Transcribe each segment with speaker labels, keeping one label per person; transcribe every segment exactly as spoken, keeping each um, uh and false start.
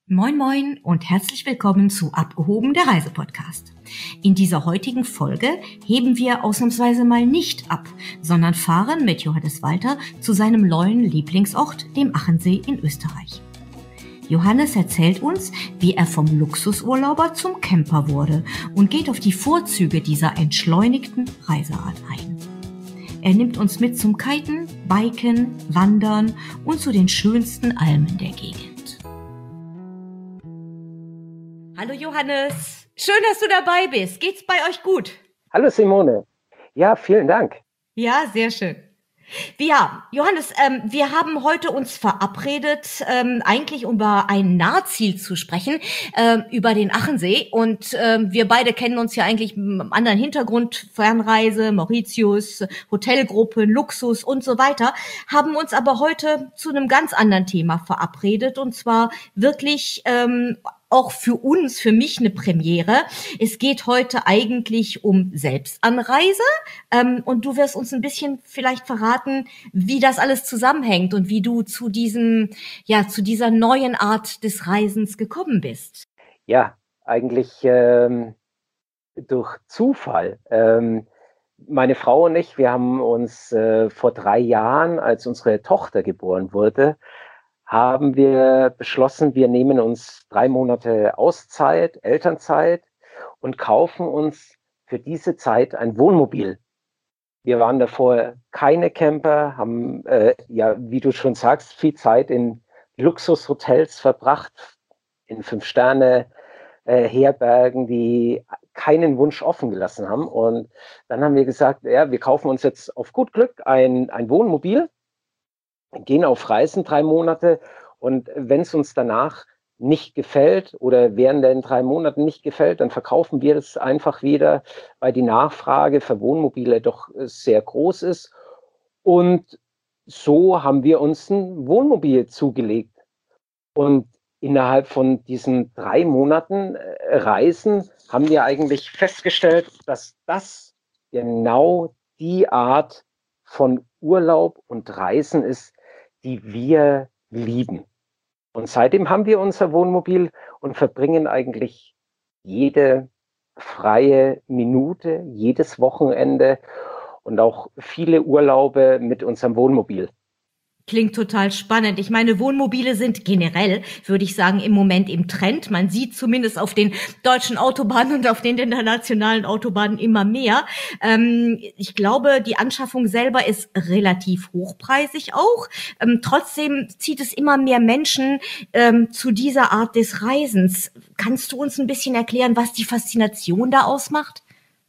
Speaker 1: Moin Moin und herzlich willkommen zu Abgehoben, der Reisepodcast. In dieser heutigen Folge heben wir ausnahmsweise mal nicht ab, sondern fahren mit Johannes Walter zu seinem neuen Lieblingsort, dem Achensee in Österreich. Johannes erzählt uns, wie er vom Luxusurlauber zum Camper wurde und geht auf die Vorzüge dieser entschleunigten Reiseart ein. Er nimmt uns mit zum Kiten, Biken, Wandern und zu den schönsten Almen der Gegend. Hallo Johannes, schön, dass du dabei bist. Geht's bei euch gut?
Speaker 2: Hallo Simone. Ja, vielen Dank.
Speaker 1: Ja, sehr schön. Ja, Johannes, ähm, wir haben heute uns verabredet, ähm, eigentlich über ein Nahziel zu sprechen, ähm, über den Achensee. Und ähm, wir beide kennen uns ja eigentlich mit einem anderen Hintergrund, Fernreise, Mauritius, Hotelgruppen, Luxus und so weiter, haben uns aber heute zu einem ganz anderen Thema verabredet, und zwar wirklich ähm, auch für uns, für mich eine Premiere. Es geht heute eigentlich um Selbstanreise, ähm, und du wirst uns ein bisschen vielleicht verraten, wie das alles zusammenhängt und wie du zu diesem, ja, zu dieser neuen Art des Reisens gekommen bist.
Speaker 2: Ja, eigentlich ähm, durch Zufall. Ähm, meine Frau und ich, wir haben uns äh, vor drei Jahren, als unsere Tochter geboren wurde, haben wir beschlossen, wir nehmen uns drei Monate Auszeit, Elternzeit und kaufen uns für diese Zeit ein Wohnmobil. Wir waren davor keine Camper, haben, äh, ja, wie du schon sagst, viel Zeit in Luxushotels verbracht, in Fünf-Sterne-Herbergen, die keinen Wunsch offen gelassen haben. Und dann haben wir gesagt, ja, wir kaufen uns jetzt auf gut Glück ein, ein Wohnmobil, gehen auf Reisen drei Monate, und wenn es uns danach nicht gefällt oder während den drei Monaten nicht gefällt, dann verkaufen wir es einfach wieder, weil die Nachfrage für Wohnmobile doch sehr groß ist. Und so haben wir uns ein Wohnmobil zugelegt. Und innerhalb von diesen drei Monaten Reisen haben wir eigentlich festgestellt, dass das genau die Art von Urlaub und Reisen ist, die wir lieben. Und seitdem haben wir unser Wohnmobil und verbringen eigentlich jede freie Minute, jedes Wochenende und auch viele Urlaube mit unserem Wohnmobil.
Speaker 1: Klingt total spannend. Ich meine, Wohnmobile sind generell, würde ich sagen, im Moment im Trend. Man sieht zumindest auf den deutschen Autobahnen und auf den internationalen Autobahnen immer mehr. Ähm, ich glaube, die Anschaffung selber ist relativ hochpreisig auch. Ähm, trotzdem zieht es immer mehr Menschen ähm, zu dieser Art des Reisens. Kannst du uns ein bisschen erklären, was die Faszination da ausmacht?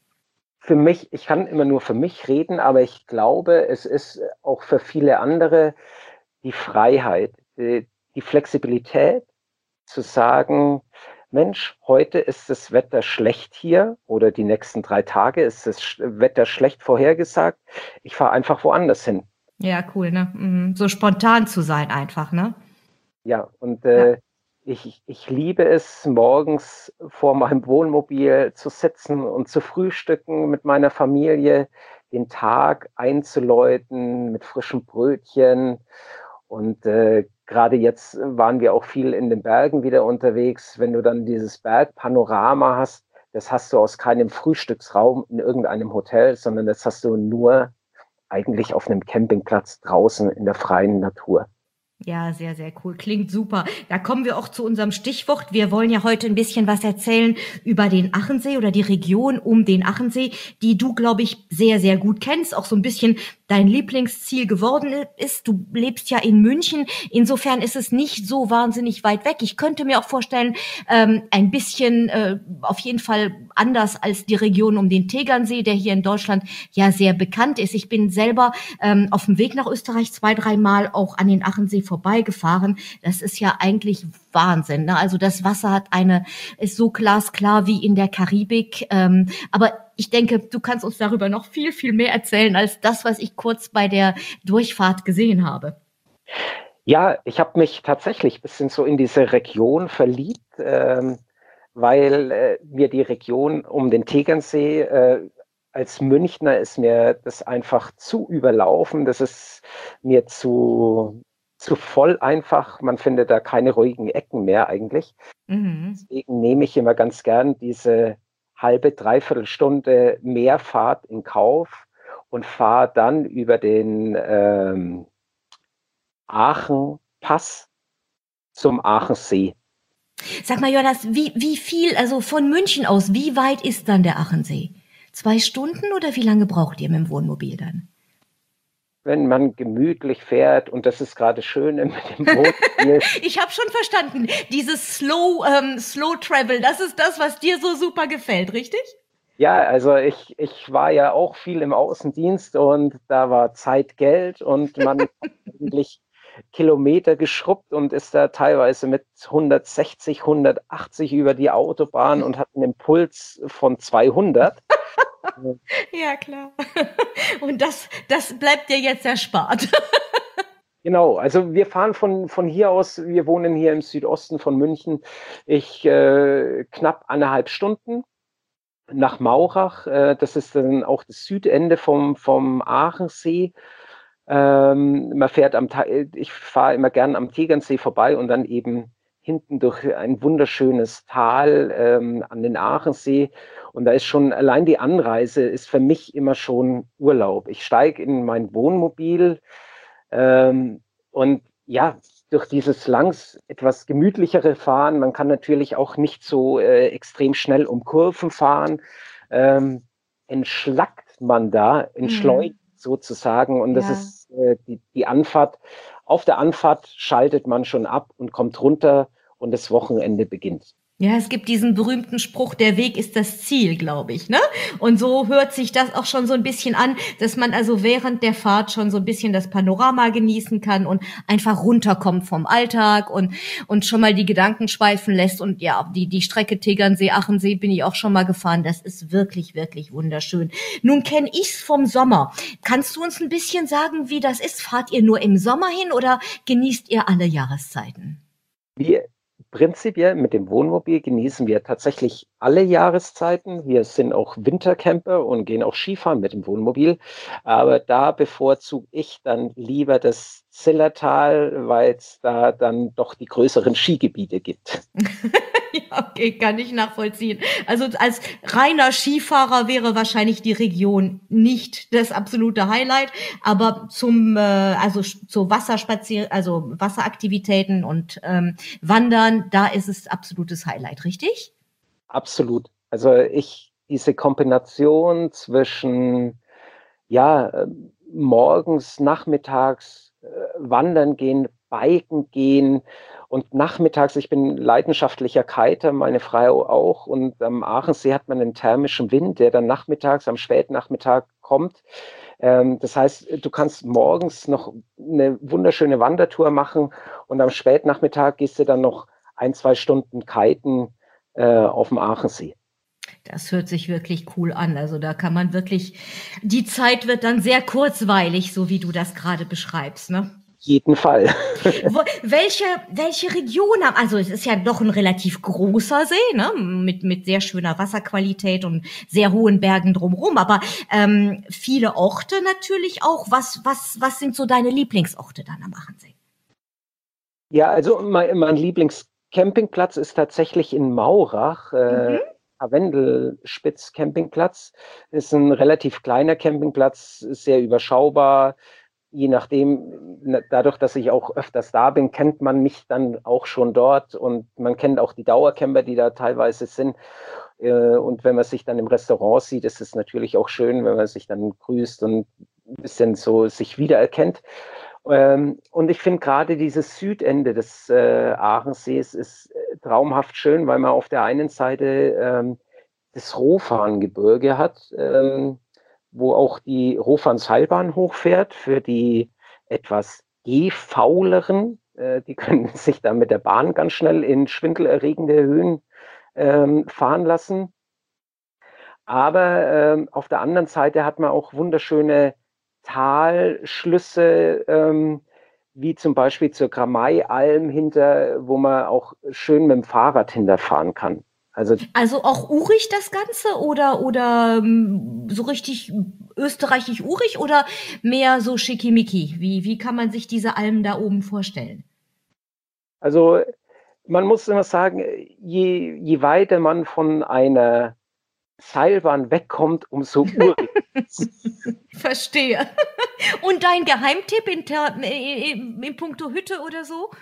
Speaker 2: Für mich, ich kann immer nur für mich reden, aber ich glaube, es ist auch für viele andere die Freiheit, die, die Flexibilität zu sagen, Mensch, heute ist das Wetter schlecht hier oder die nächsten drei Tage ist das Wetter schlecht vorhergesagt. Ich fahre einfach woanders hin.
Speaker 1: Ja, cool, ne? Mhm. So spontan zu sein einfach, ne?
Speaker 2: Ja, und äh,
Speaker 1: Ja.
Speaker 2: Ich, ich liebe es, morgens vor meinem Wohnmobil zu sitzen und zu frühstücken mit meiner Familie, den Tag einzuläuten mit frischen Brötchen. Und äh, gerade jetzt waren wir auch viel in den Bergen wieder unterwegs. Wenn du dann dieses Bergpanorama hast, das hast du aus keinem Frühstücksraum in irgendeinem Hotel, sondern das hast du nur eigentlich auf einem Campingplatz draußen in der freien Natur.
Speaker 1: Ja, sehr, sehr cool. Klingt super. Da kommen wir auch zu unserem Stichwort. Wir wollen ja heute ein bisschen was erzählen über den Achensee oder die Region um den Achensee, die du, glaube ich, sehr, sehr gut kennst. Auch so ein bisschen dein Lieblingsziel geworden ist. Du lebst ja in München. Insofern ist es nicht so wahnsinnig weit weg. Ich könnte mir auch vorstellen, ähm, ein bisschen äh, auf jeden Fall anders als die Region um den Tegernsee, der hier in Deutschland ja sehr bekannt ist. Ich bin selber ähm, auf dem Weg nach Österreich zwei, dreimal auch an den Achensee vorbeigefahren. Das ist ja eigentlich Wahnsinn, ne? Also das Wasser hat eine, ist so glasklar wie in der Karibik. Ähm, aber ich denke, du kannst uns darüber noch viel, viel mehr erzählen als das, was ich kurz bei der Durchfahrt gesehen habe.
Speaker 2: Ja, ich habe mich tatsächlich ein bisschen so in diese Region verliebt, ähm, weil äh, mir die Region um den Tegernsee, äh, als Münchner ist mir das einfach zu überlaufen. Das ist mir zu zu voll einfach. Man findet da keine ruhigen Ecken mehr eigentlich.
Speaker 1: Mhm.
Speaker 2: Deswegen nehme ich immer ganz gern diese halbe, dreiviertel Stunde Mehrfahrt in Kauf und fahre dann über den ähm, Aachen-Pass zum Aachensee.
Speaker 1: Sag mal, Jonas, wie, wie viel, also von München aus, wie weit ist dann der Achensee? Zwei Stunden oder wie lange braucht ihr mit dem Wohnmobil dann?
Speaker 2: Wenn man gemütlich fährt, und das ist gerade schön mit dem Wohnmobil.
Speaker 1: Ich habe schon verstanden, dieses Slow, ähm, Slow Travel, das ist das, was dir so super gefällt, richtig?
Speaker 2: Ja, also ich, ich war ja auch viel im Außendienst und da war Zeit Geld und man hat eigentlich Kilometer geschrubbt und ist da teilweise mit hundertsechzig, hundertachtzig über die Autobahn und hat einen Impuls von zweihundert.
Speaker 1: Ja, klar. Und das, das bleibt dir jetzt erspart.
Speaker 2: Genau, also wir fahren von, von hier aus, wir wohnen hier im Südosten von München, ich äh, knapp eineinhalb Stunden nach Maurach. Äh, das ist dann auch das Südende vom, vom Aachensee. Ähm, man fährt am, ich fahre immer gern am Tegernsee vorbei und dann eben hinten durch ein wunderschönes Tal ähm, an den Aachensee. Und da ist schon allein die Anreise ist für mich immer schon Urlaub. Ich steige in mein Wohnmobil ähm, und ja, durch dieses langs etwas gemütlichere Fahren, man kann natürlich auch nicht so äh, extrem schnell um Kurven fahren, ähm, entschlackt man da, entschleunigt
Speaker 1: Mhm.
Speaker 2: sozusagen. Und das
Speaker 1: Ja.
Speaker 2: ist äh, die, die Anfahrt. Auf der Anfahrt schaltet man schon ab und kommt runter und das Wochenende beginnt.
Speaker 1: Ja, es gibt diesen berühmten Spruch, der Weg ist das Ziel, glaube ich, ne? Und so hört sich das auch schon so ein bisschen an, dass man also während der Fahrt schon so ein bisschen das Panorama genießen kann und einfach runterkommt vom Alltag und, und schon mal die Gedanken schweifen lässt. Und ja, die, die Strecke Tegernsee, Achensee bin ich auch schon mal gefahren. Das ist wirklich, wirklich wunderschön. Nun kenne ich's vom Sommer. Kannst du uns ein bisschen sagen, wie das ist? Fahrt ihr nur im Sommer hin oder genießt ihr alle Jahreszeiten?
Speaker 2: Wir prinzipiell mit dem Wohnmobil genießen wir tatsächlich alle Jahreszeiten. Wir sind auch Wintercamper und gehen auch Skifahren mit dem Wohnmobil. Aber da bevorzuge ich dann lieber das Zillertal, weil es da dann doch die größeren Skigebiete gibt.
Speaker 1: Ja, okay, kann ich nachvollziehen. Also als reiner Skifahrer wäre wahrscheinlich die Region nicht das absolute Highlight, aber zum äh, also zu Wasserspazier, also Wasseraktivitäten und ähm, Wandern, da ist es absolutes Highlight, richtig?
Speaker 2: Absolut. Also ich, diese Kombination zwischen ja, äh, morgens, nachmittags äh, wandern gehen, biken gehen und nachmittags, ich bin leidenschaftlicher Kiter, meine Frau auch, und am Aachensee hat man einen thermischen Wind, der dann nachmittags, am Spätnachmittag kommt. Ähm, das heißt, du kannst morgens noch eine wunderschöne Wandertour machen und am Spätnachmittag gehst du dann noch ein, zwei Stunden kiten äh, auf dem Aachensee.
Speaker 1: Das hört sich wirklich cool an. Also da kann man wirklich, die Zeit wird dann sehr kurzweilig, so wie du das gerade beschreibst, ne?
Speaker 2: Jeden Fall.
Speaker 1: Wo, welche, welche Region haben, also es ist ja doch ein relativ großer See, ne, mit, mit sehr schöner Wasserqualität und sehr hohen Bergen drumherum, aber ähm, viele Orte natürlich auch. Was, was, was sind so deine Lieblingsorte dann am Achensee?
Speaker 2: Ja, also mein, mein Lieblingscampingplatz ist tatsächlich in Maurach, äh,
Speaker 1: Mhm.
Speaker 2: Karwendelspitz Campingplatz. Ist ein relativ kleiner Campingplatz, ist sehr überschaubar. Je nachdem, na, dadurch, dass ich auch öfters da bin, kennt man mich dann auch schon dort und man kennt auch die Dauercamper, die da teilweise sind. Äh, und wenn man sich dann im Restaurant sieht, ist es natürlich auch schön, wenn man sich dann grüßt und ein bisschen so sich wiedererkennt. Ähm, und ich finde gerade dieses Südende des äh, Aachensees ist äh, traumhaft schön, weil man auf der einen Seite ähm, das Rofangebirge hat, ähm, wo auch die Rofanseilbahn hochfährt für die etwas gehfauleren. Äh, die können sich dann mit der Bahn ganz schnell in schwindelerregende Höhen ähm, fahren lassen. Aber ähm, auf der anderen Seite hat man auch wunderschöne Talschlüsse, ähm, wie zum Beispiel zur Gramei-Alm hinter, wo man auch schön mit dem Fahrrad hinterfahren kann. Also,
Speaker 1: Also auch urig das Ganze oder oder ähm, so richtig österreichisch-urig oder mehr so schickimicki? Wie, wie kann man sich diese Alm da oben vorstellen?
Speaker 2: also man muss immer sagen, je, je weiter man von einer Seilbahn wegkommt, umso urig.
Speaker 1: Verstehe. Und dein Geheimtipp in, Ter in, in puncto Hütte oder so?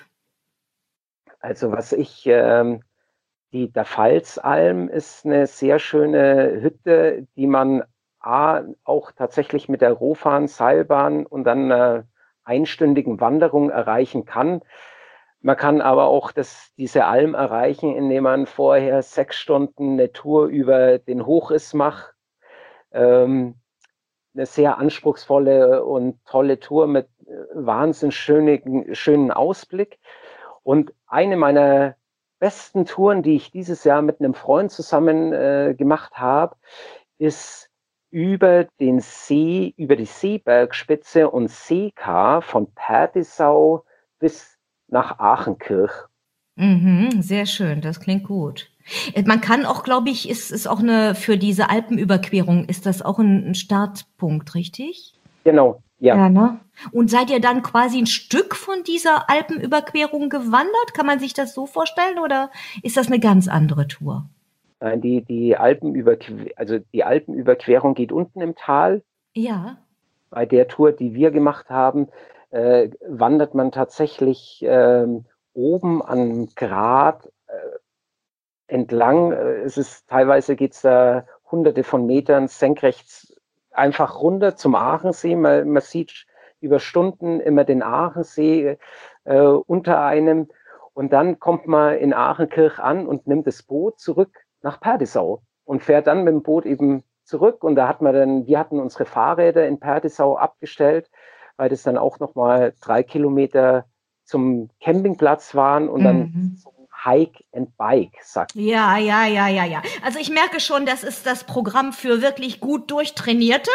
Speaker 2: Also was ich, ähm, die, der Pfalzalm ist eine sehr schöne Hütte, die man A, auch tatsächlich mit der Rohbahn, Seilbahn und dann einer einstündigen Wanderung erreichen kann. Man kann aber auch das, diese Alm erreichen, indem man vorher sechs Stunden eine Tour über den Hochriss macht. Ähm, eine sehr anspruchsvolle und tolle Tour mit wahnsinnig schönen, schönen Ausblick. Und eine meiner besten Touren, die ich dieses Jahr mit einem Freund zusammen äh, gemacht habe, ist über den See, über die Seebergspitze und Seekar von Perdisau bis nach Achenkirch.
Speaker 1: Mhm, sehr schön, das klingt gut. Äh, Man kann auch, glaube ich, ist ist auch eine für diese Alpenüberquerung ist das auch ein, ein Startpunkt, richtig?
Speaker 2: Genau, ja.
Speaker 1: Ja, ne? Und seid ihr dann quasi ein Stück von dieser Alpenüberquerung gewandert? Kann man sich das so vorstellen oder ist das eine ganz andere Tour?
Speaker 2: Äh, Die, die Alpenüberquerung, also die Alpenüberquerung geht unten im Tal.
Speaker 1: Ja.
Speaker 2: Bei der Tour, die wir gemacht haben, äh, wandert man tatsächlich ähm, oben an Grat äh, entlang. Äh, Es ist teilweise geht es da hunderte von Metern senkrecht einfach runter zum Aachensee. Man, man sieht über Stunden immer den Aachensee äh, unter einem. Und dann kommt man in Aachenkirch an und nimmt das Boot zurück nach Perdisau und fährt dann mit dem Boot eben zurück. Und da hat man dann, wir hatten unsere Fahrräder in Perdisau abgestellt, weil das dann auch nochmal drei Kilometer zum Campingplatz waren und dann
Speaker 1: Mhm.
Speaker 2: zum Hike and Bike, sagt.
Speaker 1: Ja, ja, ja, ja, ja. Also ich merke schon, das ist das Programm für wirklich gut Durchtrainierte.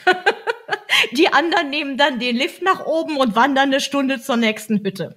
Speaker 1: Die anderen nehmen dann den Lift nach oben und wandern eine Stunde zur nächsten Hütte.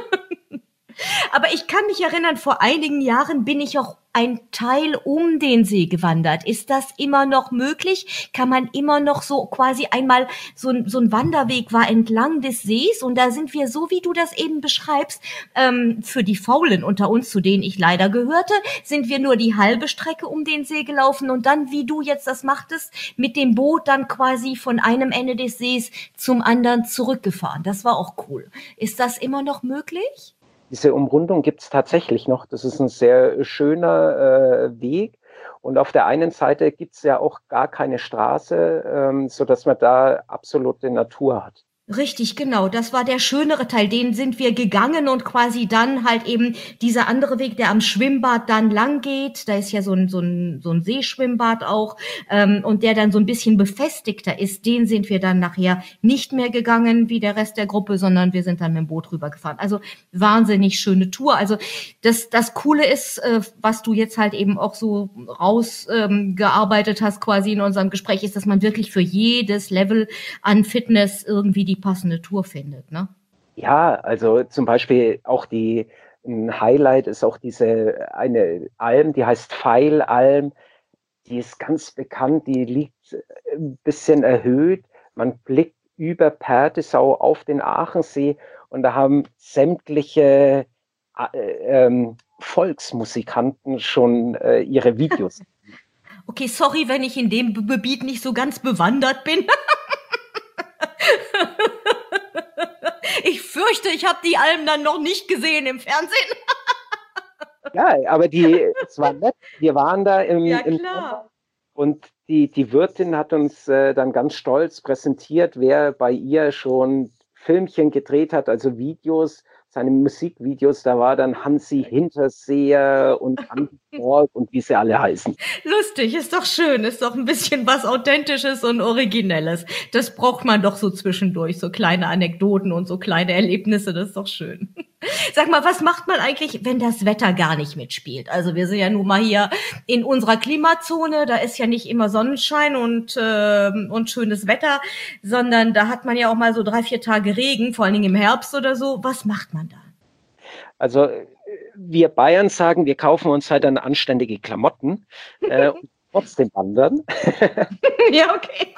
Speaker 1: Aber ich kann mich erinnern, vor einigen Jahren bin ich auch ein Teil um den See gewandert. Ist das immer noch möglich? Kann man immer noch so quasi einmal so ein, so ein Wanderweg war entlang des Sees und da sind wir, so wie du das eben beschreibst, ähm, für die Faulen unter uns, zu denen ich leider gehörte, sind wir nur die halbe Strecke um den See gelaufen und dann, wie du jetzt das machtest, mit dem Boot dann quasi von einem Ende des Sees zum anderen zurückgefahren. Das war auch cool. Ist das immer noch möglich?
Speaker 2: Diese Umrundung gibt es tatsächlich noch. Das ist ein sehr schöner äh, Weg. Und auf der einen Seite gibt es ja auch gar keine Straße, ähm, sodass man da absolute Natur hat.
Speaker 1: Richtig, genau. Das war der schönere Teil. Den sind wir gegangen und quasi dann halt eben dieser andere Weg, der am Schwimmbad dann lang geht. Da ist ja so ein, so ein, so ein Seeschwimmbad auch. Ähm, und der dann so ein bisschen befestigter ist. Den sind wir dann nachher nicht mehr gegangen wie der Rest der Gruppe, sondern wir sind dann mit dem Boot rübergefahren. Also wahnsinnig schöne Tour. Also das, das Coole ist, äh, was du jetzt halt eben auch so rausgearbeitet ähm, hast quasi in unserem Gespräch, ist, dass man wirklich für jedes Level an Fitness irgendwie die passende Tour findet, ne?
Speaker 2: Ja, also zum Beispiel auch die, ein Highlight ist auch diese eine Alm, die heißt Pfeilalm. Die ist ganz bekannt, die liegt ein bisschen erhöht. Man blickt über Perdisau auf den Aachensee und da haben sämtliche äh, ähm, Volksmusikanten schon äh, ihre Videos.
Speaker 1: Okay, sorry, wenn ich in dem Gebiet nicht so ganz bewandert bin. Ich fürchte, ich habe die Alm dann noch nicht gesehen im Fernsehen.
Speaker 2: Ja, aber die, es war nett. Wir waren da im,
Speaker 1: Ja,
Speaker 2: im
Speaker 1: klar.
Speaker 2: und die, die Wirtin hat uns äh, dann ganz stolz präsentiert, wer bei ihr schon Filmchen gedreht hat, also Videos, seine Musikvideos. Da war dann Hansi Hinterseher und Andi Borg und wie sie alle heißen.
Speaker 1: Lustig, ist doch schön, ist doch ein bisschen was Authentisches und Originelles. Das braucht man doch so zwischendurch, so kleine Anekdoten und so kleine Erlebnisse, das ist doch schön. Sag mal, was macht man eigentlich, wenn das Wetter gar nicht mitspielt? Also wir sind ja nun mal hier in unserer Klimazone, da ist ja nicht immer Sonnenschein und, äh, und schönes Wetter, sondern da hat man ja auch mal so drei, vier Tage Regen, vor allen Dingen im Herbst oder so. Was macht man da?
Speaker 2: Also wir Bayern sagen, wir kaufen uns halt dann anständige Klamotten äh, und trotzdem wandern.
Speaker 1: Ja, okay.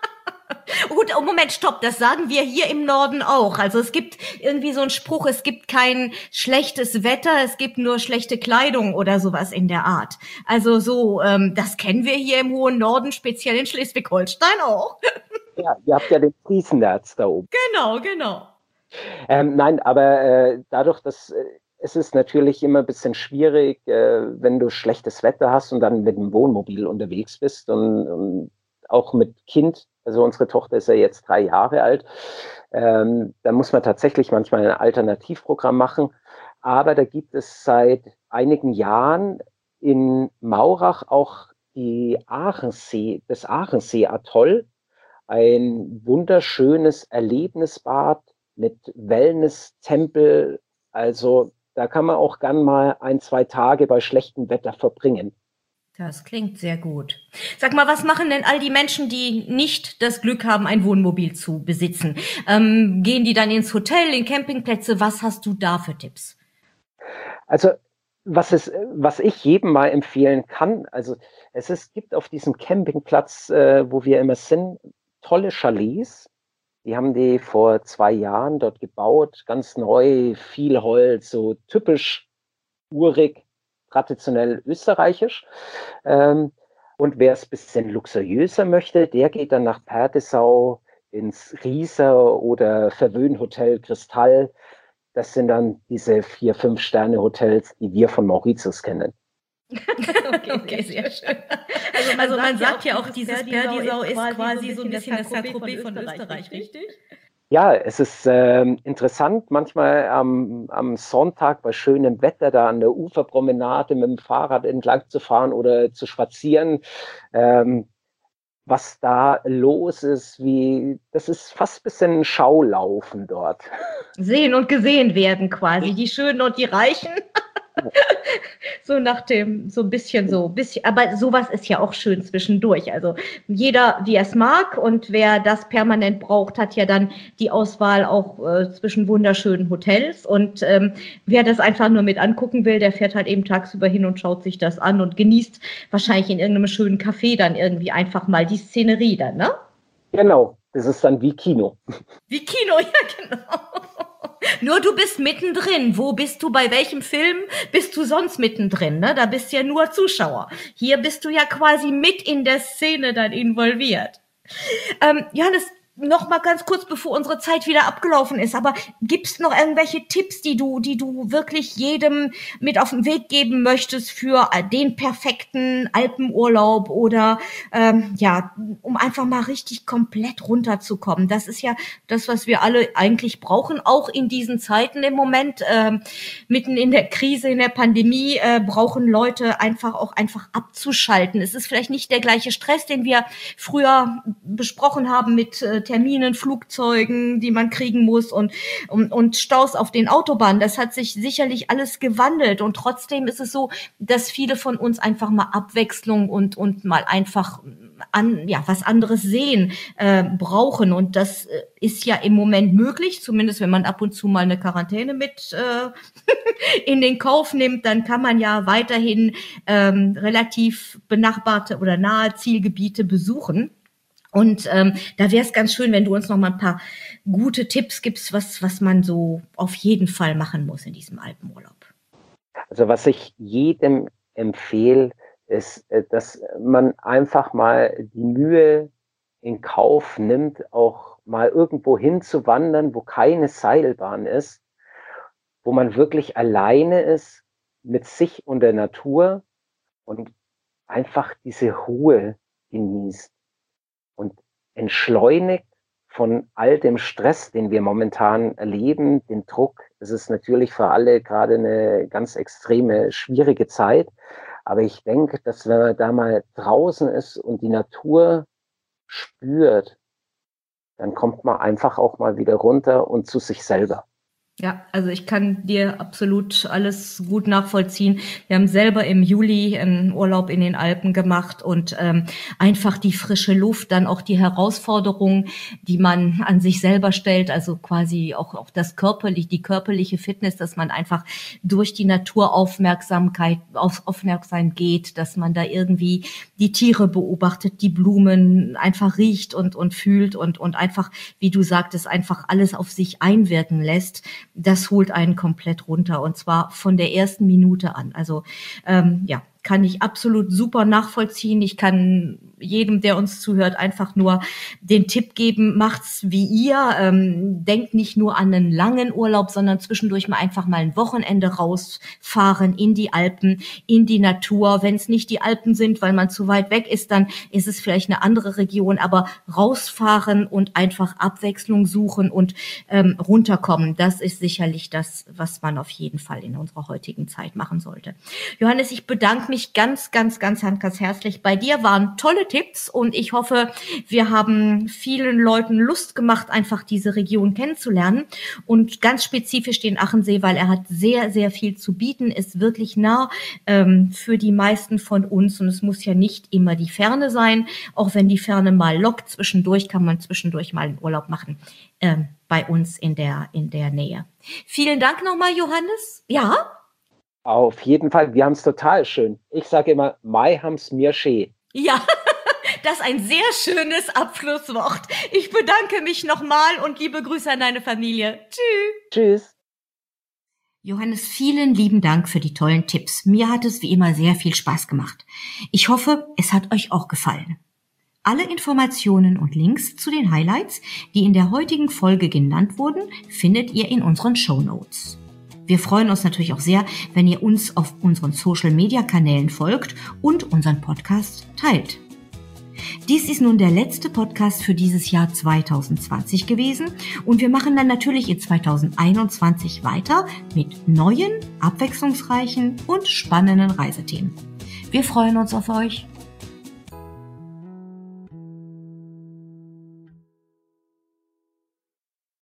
Speaker 1: Gut, oh Moment, stopp, das sagen wir hier im Norden auch. Also es gibt irgendwie so einen Spruch, es gibt kein schlechtes Wetter, es gibt nur schlechte Kleidung oder sowas in der Art. Also so, ähm, das kennen wir hier im hohen Norden, speziell in Schleswig-Holstein auch.
Speaker 2: Ja, ihr habt ja den Friesennerz da oben.
Speaker 1: Genau, genau.
Speaker 2: Ähm, nein, aber äh, dadurch, dass äh, es ist natürlich immer ein bisschen schwierig, äh, wenn du schlechtes Wetter hast und dann mit dem Wohnmobil unterwegs bist und, und auch mit Kind. Also unsere Tochter ist ja jetzt drei Jahre alt. Ähm, da muss man tatsächlich manchmal ein Alternativprogramm machen. Aber da gibt es seit einigen Jahren in Maurach auch die Aachensee, das Aachensee-Atoll, ein wunderschönes Erlebnisbad mit Wellness-Tempel. Also da kann man auch gern mal ein, zwei Tage bei schlechtem Wetter verbringen.
Speaker 1: Das klingt sehr gut. Sag mal, was machen denn all die Menschen, die nicht das Glück haben, ein Wohnmobil zu besitzen? Ähm, gehen die dann ins Hotel, in Campingplätze? Was hast du da für Tipps?
Speaker 2: Also was, es, was ich jedem mal empfehlen kann, also es ist, gibt auf diesem Campingplatz, äh, wo wir immer sind, tolle Chalets. Die haben die vor zwei Jahren dort gebaut, ganz neu, viel Holz, so typisch urig, traditionell österreichisch. Ähm, und wer es ein bisschen luxuriöser möchte, der geht dann nach Perdesau ins Rieser oder Verwöhnhotel Kristall. Das sind dann diese vier, fünf Sterne Hotels, die wir von Mauritius kennen.
Speaker 1: Okay, okay, sehr schön. Also man, also man sagt ja auch, dieses Perdisau ist quasi so ein bisschen das Saint-Tropez von Österreich, richtig?
Speaker 2: Ja, es ist ähm, interessant, manchmal am, am Sonntag bei schönem Wetter da an der Uferpromenade mit dem Fahrrad entlang zu fahren oder zu spazieren. Ähm, was da los ist, wie das ist fast ein bisschen Schaulaufen dort.
Speaker 1: Sehen und gesehen werden quasi, die Schönen und die Reichen. So nach dem, so ein bisschen so, bisschen, aber sowas ist ja auch schön zwischendurch. Also jeder, wie er es mag, und wer das permanent braucht, hat ja dann die Auswahl auch äh, zwischen wunderschönen Hotels. Und ähm, wer das einfach nur mit angucken will, der fährt halt eben tagsüber hin und schaut sich das an und genießt wahrscheinlich in irgendeinem schönen Café dann irgendwie einfach mal die Szenerie dann, ne?
Speaker 2: Genau, das ist dann wie Kino.
Speaker 1: Wie Kino, ja genau. Nur du bist mittendrin. Wo bist du? Bei welchem Film bist du sonst mittendrin? Ne? Da bist du ja nur Zuschauer. Hier bist du ja quasi mit in der Szene dann involviert. Ähm, Johannes, noch mal ganz kurz, bevor unsere Zeit wieder abgelaufen ist, aber gibt's noch irgendwelche Tipps, die du, die du wirklich jedem mit auf den Weg geben möchtest für den perfekten Alpenurlaub oder ähm, ja, um einfach mal richtig komplett runterzukommen? Das ist ja das, was wir alle eigentlich brauchen, auch in diesen Zeiten im Moment, ähm, mitten in der Krise, in der Pandemie, äh, brauchen Leute einfach auch einfach abzuschalten. Es ist vielleicht nicht der gleiche Stress, den wir früher besprochen haben mit äh, Terminen, Flugzeugen, die man kriegen muss und, und, und Staus auf den Autobahnen. Das hat sich sicherlich alles gewandelt und trotzdem ist es so, dass viele von uns einfach mal Abwechslung und, und mal einfach an, ja, was anderes sehen äh, brauchen und das äh, ist ja im Moment möglich, zumindest wenn man ab und zu mal eine Quarantäne mit äh, in den Kauf nimmt, dann kann man ja weiterhin ähm, relativ benachbarte oder nahe Zielgebiete besuchen. Und ähm, da wäre es ganz schön, wenn du uns noch mal ein paar gute Tipps gibst, was, was man so auf jeden Fall machen muss in diesem Alpenurlaub.
Speaker 2: Also was ich jedem empfehle, ist, dass man einfach mal die Mühe in Kauf nimmt, auch mal irgendwo hinzuwandern, wo keine Seilbahn ist, wo man wirklich alleine ist mit sich und der Natur und einfach diese Ruhe genießt und entschleunigt von all dem Stress, den wir momentan erleben, den Druck. Es ist natürlich für alle gerade eine ganz extreme, schwierige Zeit. Aber ich denke, dass wenn man da mal draußen ist und die Natur spürt, dann kommt man einfach auch mal wieder runter und zu sich selber.
Speaker 1: Ja, also ich kann dir absolut alles gut nachvollziehen. Wir haben selber im Juli einen Urlaub in den Alpen gemacht und ähm, einfach die frische Luft, dann auch die Herausforderungen, die man an sich selber stellt, also quasi auch auch das körperliche, die körperliche Fitness, dass man einfach durch die Naturaufmerksamkeit auf, aufmerksam geht, dass man da irgendwie die Tiere beobachtet, die Blumen einfach riecht und und fühlt und und einfach, wie du sagtest, einfach alles auf sich einwirken lässt. Das holt einen komplett runter und zwar von der ersten Minute an. Also ähm, ja, kann ich absolut super nachvollziehen. Ich kann jedem, der uns zuhört, einfach nur den Tipp geben, macht's wie ihr. Ähm, denkt nicht nur an einen langen Urlaub, sondern zwischendurch mal einfach mal ein Wochenende rausfahren in die Alpen, in die Natur. Wenn es nicht die Alpen sind, weil man zu weit weg ist, dann ist es vielleicht eine andere Region, aber rausfahren und einfach Abwechslung suchen und ähm, runterkommen, das ist sicherlich das, was man auf jeden Fall in unserer heutigen Zeit machen sollte. Johannes, ich bedanke mich ganz, ganz, ganz, ganz herzlich bei dir. Waren tolle Tipps und ich hoffe, wir haben vielen Leuten Lust gemacht, einfach diese Region kennenzulernen und ganz spezifisch den Achensee, weil er hat sehr, sehr viel zu bieten, ist wirklich nah ähm, für die meisten von uns und es muss ja nicht immer die Ferne sein, auch wenn die Ferne mal lockt. Zwischendurch kann man zwischendurch mal einen Urlaub machen ähm, bei uns in der, in der Nähe. Vielen Dank nochmal, Johannes. Ja?
Speaker 2: Auf jeden Fall, wir haben es total schön. Ich sage immer, Mai haben's mir schön.
Speaker 1: Ja, das ist ein sehr schönes Abschlusswort. Ich bedanke mich nochmal und liebe Grüße an deine Familie. Tschüss.
Speaker 2: Tschüss.
Speaker 1: Johannes, vielen lieben Dank für die tollen Tipps. Mir hat es wie immer sehr viel Spaß gemacht. Ich hoffe, es hat euch auch gefallen. Alle Informationen und Links zu den Highlights, die in der heutigen Folge genannt wurden, findet ihr in unseren Shownotes. Wir freuen uns natürlich auch sehr, wenn ihr uns auf unseren Social-Media-Kanälen folgt und unseren Podcast teilt. Dies ist nun der letzte Podcast für dieses Jahr zwanzig zwanzig gewesen und wir machen dann natürlich in zwanzig einundzwanzig weiter mit neuen, abwechslungsreichen und spannenden Reisethemen. Wir freuen uns auf euch.